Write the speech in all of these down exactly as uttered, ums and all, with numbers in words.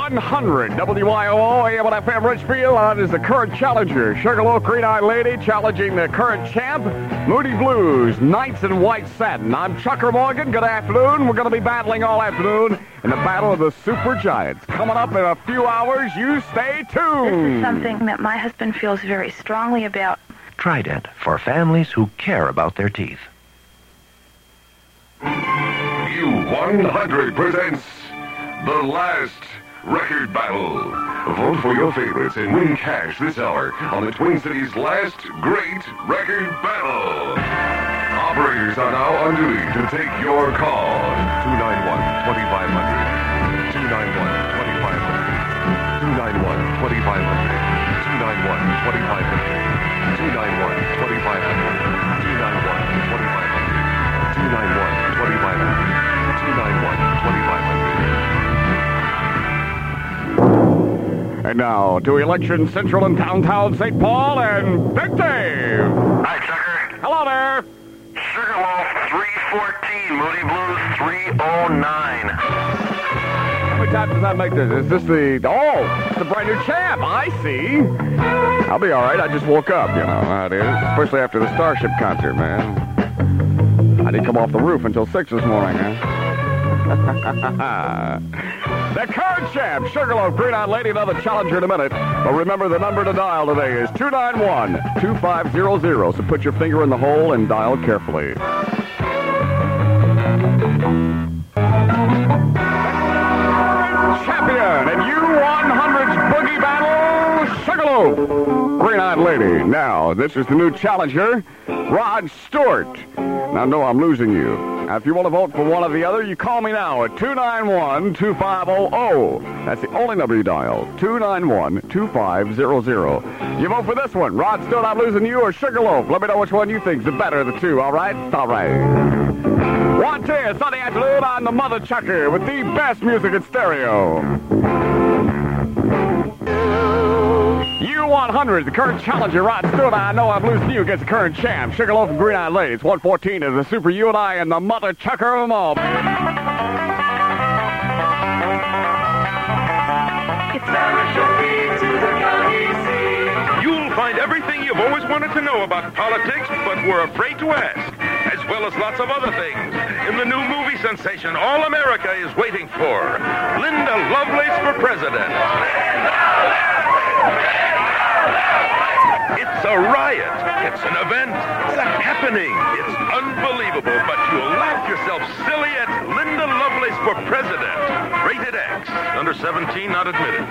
one hundred W I O O A M and F M Richfield. That is the current challenger, Sugarloaf Green-Eyed Lady, challenging the current champ, Moody Blues, Knights in White Satin. I'm Chucker Morgan. Good afternoon. We're going to be battling all afternoon in the Battle of the Super Giants. Coming up in a few hours. You stay tuned. This is something that my husband feels very strongly about. Trident, for families who care about their teeth. U one hundred presents The Last Record Battle. Vote for your favorites and win cash this hour on the Twin Cities' Last Great Record Battle. Operators are now on duty to take your call. two nine one, two five zero zero. two nine one, two five zero zero. two nine one, two five zero zero. two nine one, two five zero zero. two nine one, two five zero zero. two nine one, two five zero zero. two nine one, two five zero zero. two nine one, two five zero zero. And now to Election Central in downtown Saint Paul and Big Dave. Hi, Tucker. Hello there. Sugarloaf three fourteen, Moody Blues three oh nine. How many times does that make this? Is this the... Oh, it's the brand new champ. I see. I'll be all right. I just woke up, you know how it is. Especially after the Starship concert, man. I didn't come off the roof until six this morning, huh? The current champ, Sugarloaf Green-Eyed Lady, another challenger in a minute. But remember, the number to dial today is two nine one, two five zero zero. So put your finger in the hole and dial carefully. Champion and U one hundred's Boogie Battle, Sugarloaf Green-Eyed Lady. Now, this is the new challenger, Rod Stewart. Now, no, I'm losing you. Now, if you want to vote for one or the other, you call me now at two nine one, two five zero zero. That's the only number you dial, two nine one, two five zero zero. You vote for this one, Rod Stewart, I'm losing you, or Sugarloaf. Let me know which one you think's the better of the two, all right? All right. one ten, Sunday afternoon on the Mother Chucker with the best music in stereo. U one hundred, the current challenger, Rod Stewart. I know I'm losing you against the current champ, Sugarloaf and Green-Eyed Lady. It's one fourteen is the Super U and I and the Mother Chucker of them all. You'll find everything you've always wanted to know about politics, but were afraid to ask, as well as lots of other things, in the new movie sensation All America is waiting for. Linda Lovelace for President. It's a riot. It's an event. It's a happening. It's unbelievable, but you'll laugh yourself silly at Linda Lovelace for President. Rated X. Under seventeen, not admitted.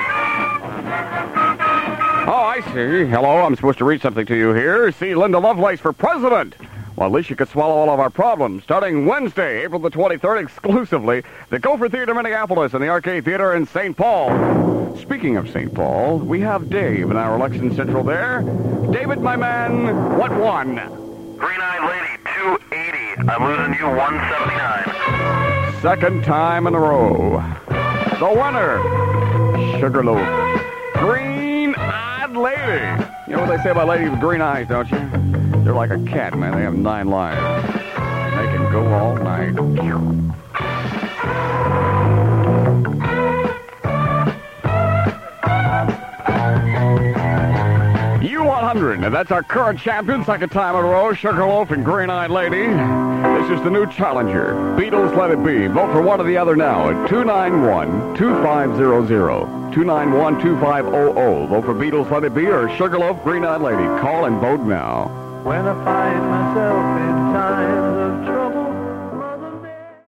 Oh, I see. Hello, I'm supposed to read something to you here. See Linda Lovelace for President. Well, at least you could swallow all of our problems. Starting Wednesday, April the twenty-third, exclusively, the Gopher Theater Minneapolis and the Arcade Theater in Saint Paul. Speaking of Saint Paul, we have Dave in our Election Central there. David, my man, what won? Green-Eyed Lady two eighty. I'm losing you one seventy-nine. Second time in a row. The winner, Sugarloaf Green-Eyed Lady. You know what they say about ladies with green eyes, don't you? They're like a cat, man. They have nine lives. They can go all night. U one hundred. Now, that's our current champion. Second time in a row. Sugarloaf and Green-Eyed Lady. This is the new challenger. Beatles, Let It Be. Vote for one or the other now at two nine one, two five zero zero. two nine one, two five zero zero. Vote for Beatles, Let It Be or Sugarloaf, Green-Eyed Lady. Call and vote now. When I find myself